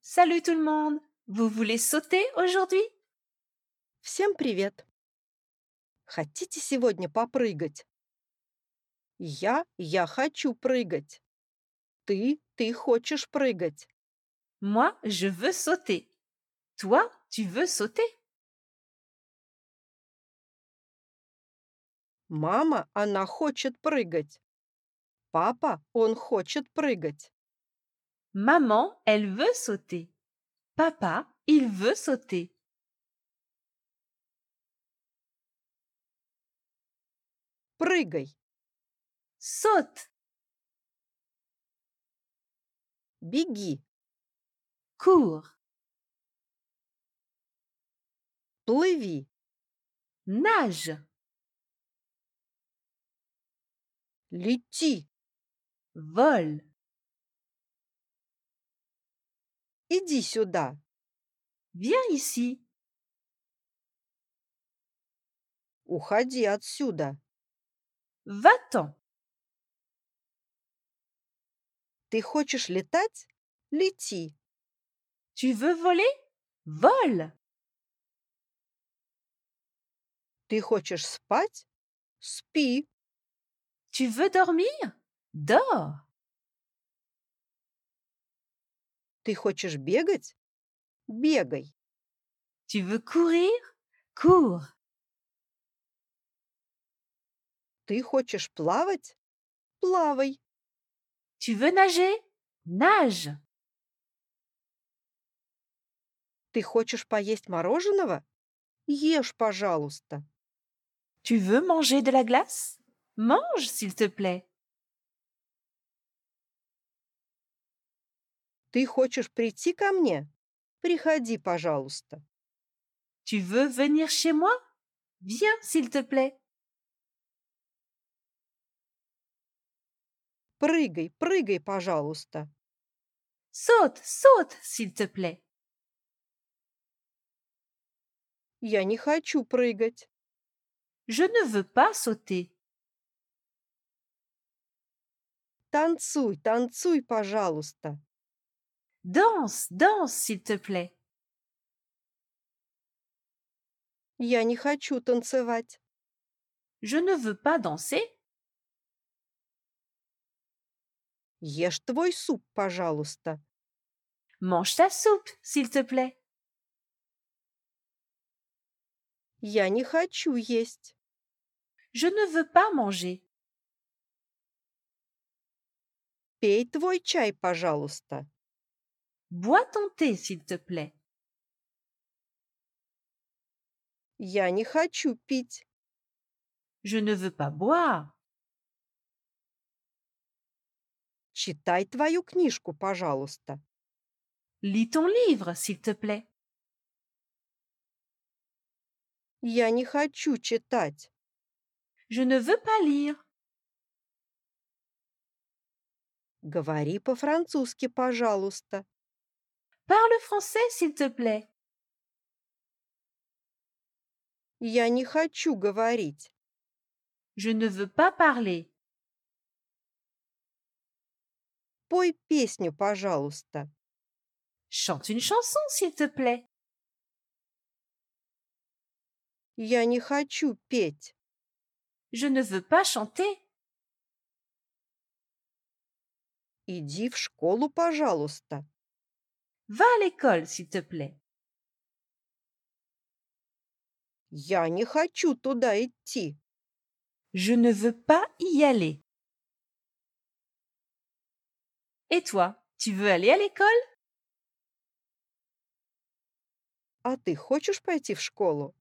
Salut tout le monde! Vous voulez sauter aujourd'hui? Всем привет! Хотите сегодня попрыгать? Я хочу прыгать. Ты хочешь прыгать. Moi, je veux sauter. Toi, tu veux sauter? Мама, она хочет прыгать. Папа, он хочет прыгать. Maman, elle veut sauter. Papa, il veut sauter. Прыгай, Saute, беги, cours, плыви, nage, лети, vole. иди сюда, Viens ici. уходи отсюда. Va-t'en. Ты хочешь летать? Лети. Tu veux voler? Vole. Ты хочешь спать? Спи. Tu veux dormir? Dors. Ты хочешь бегать? Бегай. Tu veux courir? Cours. Ты хочешь плавать? Плавай. Tu veux nager? Nage. Ты хочешь поесть мороженого? Ешь, пожалуйста. Tu veux manger de la glace? Mange, s'il te plaît. Ты хочешь прийти ко мне? Приходи, пожалуйста. Tu veux venir chez moi? Viens, s'il te plaît. Прыгай, прыгай, пожалуйста. Saute, saute, s'il te plaît. Я не хочу прыгать. Je ne veux pas sauter. Танцуй, танцуй, пожалуйста. Danse, danse, s'il te plaît. Я не хочу танцевать. Je ne veux pas danser. Ешь твой суп, пожалуйста. Mange ta soupe, s'il te plaît. Я не хочу есть. Je ne veux pas manger. Пей твой чай, пожалуйста. Bois ton thé, s'il te plaît. Я не хочу пить. Je ne veux pas boire. Читай твою книжку, пожалуйста. Lis ton livre, s'il te plaît. Я не хочу читать. Je ne veux pas lire. Говори по-французски, пожалуйста. Parle français, s'il te plaît. Я не хочу говорить. Je ne veux pas parler. Пой песню, пожалуйста. Chante une chanson, s'il te plaît. Я не хочу петь. Je ne veux pas chanter. Иди в школу, пожалуйста. Va à l'école, s'il te plaît. Я не хочу туда идти. Je ne veux pas y aller. Et toi, tu veux aller à l'école? А ты хочешь пойти в школу?